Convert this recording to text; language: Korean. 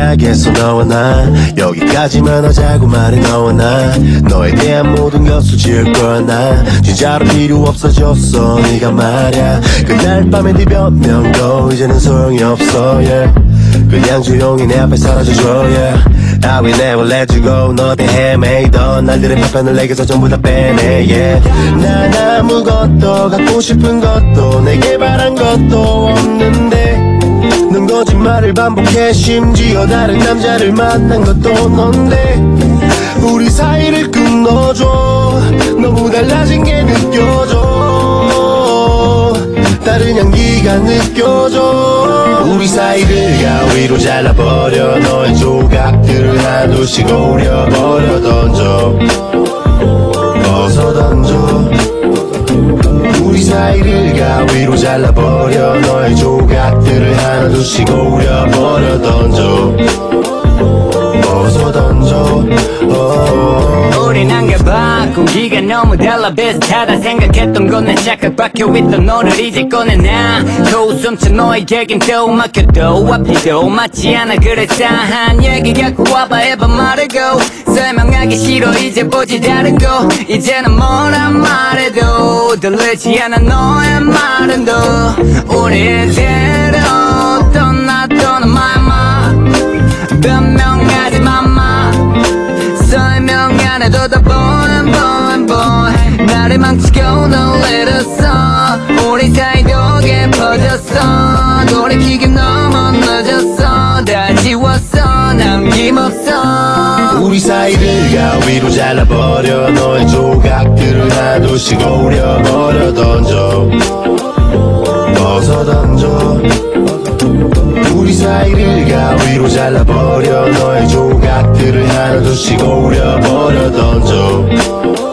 하겠어 너와 나 여기까지만 하자고 말해 너와 나 너에 대한 모든 것을 지을 거야 나 진짜로 필요 없어졌어 네가 말야 그날 밤에 네 변명도 이제는 소용이 없어 yeah. 그냥 조용히 내 앞에 사라져줘 yeah. I will never let you go 너에 헤매이던 날들의 파편을 내게서 전부 다 빼내 yeah. 난 아무것도 갖고 싶은 것도 내게 바란 것도 없는데 넌 거짓말을 반복해 심지어 다른 남자를 만난 것도 넌데 우리 사이를 끊어줘 너무 달라진 게 느껴져 다른 향기가 느껴져 우리 사이를 가위로 잘라버려 너의 조각들을 하나둘씩 오려버려 던져 벗어던져 우리 사이를 가위로 잘라버려 너의 조각들을 하나둘씩 오려버려 던져 벗어던져 우린 안겨봐 공기가 너무 달라 비슷하다 생각했던 건 내 착각 박혀있던 너를 이제 꺼내놔 초웃음쳐 너의 얘긴 또 막혀도 앞뒤도 맞지 않아 그래 싸한 얘기 갖고 와봐 해봐 말하고 설명하기 싫어 이제 보지 다른 거 이제는 뭐란 말해도 들리지 않아 너의 말은 더 우리 이대로 떠났던 마마 변명하지 마마 설명 안 해도 다 보는 boy 나를 망치고 놀래렸어 우리 사이도 깊어졌어 돌이키긴 너무 늦었어 다 지웠어 남김없어 우리 사이를 가위로 잘라버려 너의 조각들을 하나둘씩 오려버려 던져 벗어던져 우리 사이를 가위로 잘라버려 너의 조각들을 하나둘씩 오려버려 던져